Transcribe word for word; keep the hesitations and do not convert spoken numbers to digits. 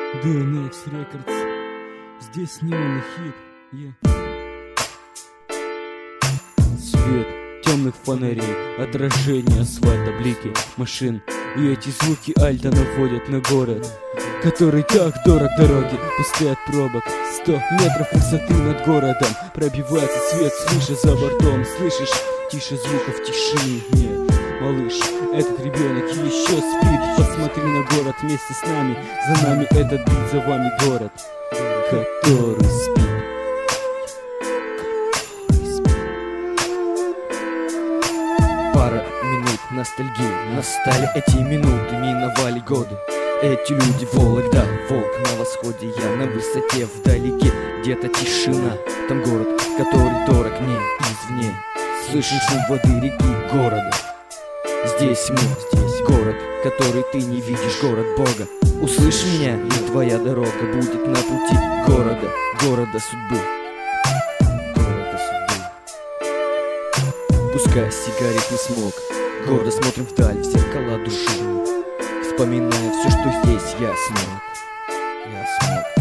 ди эн экс Records. Здесь неонный хит. Yeah. Свет темных фонарей, отражение асфальта, блики машин. И эти звуки альта наводят на город, который так дорог дороги, пустые от пробок. Сто метров высоты над городом пробивается свет, слышишь за бортом. Слышишь, тише звуков тишины. Нет, малыш, этот ребенок еще спит. Посмотри на город вместе с нами. За нами этот бит, за вами город, который спит. Пара минут ностальгии, настали эти минуты, миновали годы. Эти люди Вологда, волк на восходе, я на высоте вдалеке. Где-то тишина, там город, который дорог мне извне. Слышишь шум воды реки города. Здесь мы, здесь город, который ты не видишь, город Бога. Услышь меня, и твоя дорога будет на пути города, города судьбы. Города судьбы. Пускай сигаретный смог, гордо смотрим вдаль в зеркала души, вспоминая все, что здесь я смог. Я смог.